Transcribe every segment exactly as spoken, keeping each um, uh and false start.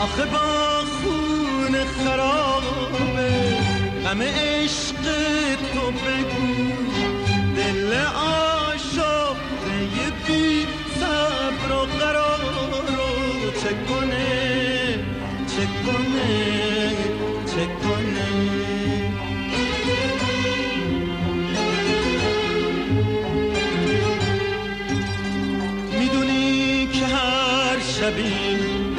آخه با خون خرابه غم عشق تو بگو دل آشفته بی صبر و قرار رو چه کنه چه کنه چه کنه. میدونی که هر شبی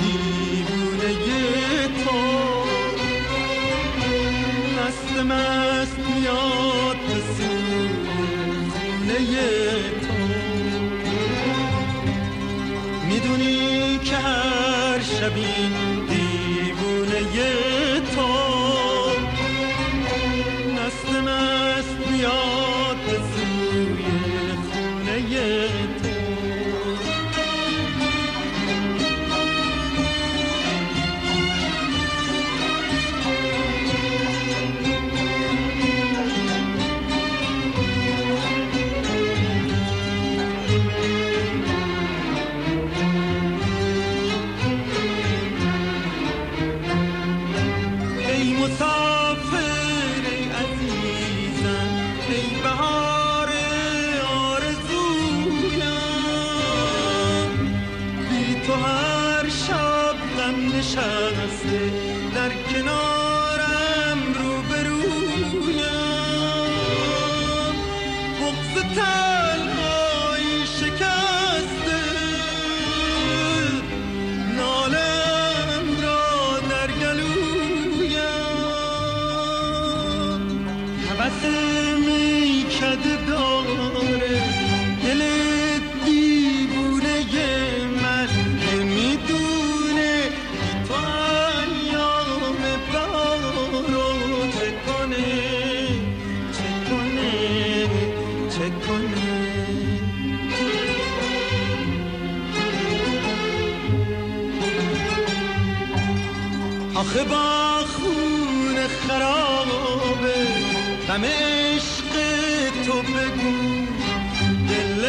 مست میاد به سوی خونه تو. میدونی که هر شبی دیوونه تو مست مست میاد به سوی خونه تو. نشسته در کنارم روبرویم بغض تنهایی شکسته نالم را در گلویم هوس میکده داره دل دیوونه من نمیدونه آخه با خون خرابه غم عشق تو بگو دل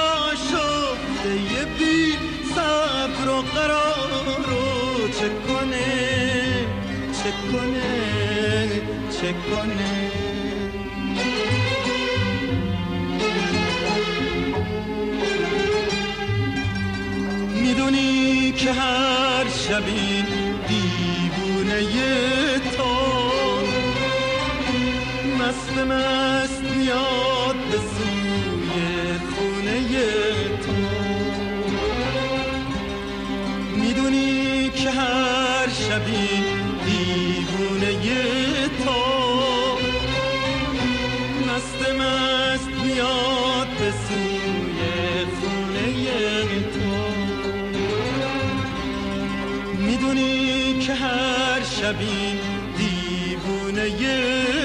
آشفته بی صبر و قرار رو چه کنه چه کنه چه کنه. میدونی که هر شبی دیوونه تو مست مست میاد به سوی خونه تو. میدونی که هر شبی دیوونه تو مست مست میاد به سوی خونه تو. میدونی که هر شبی دیوونه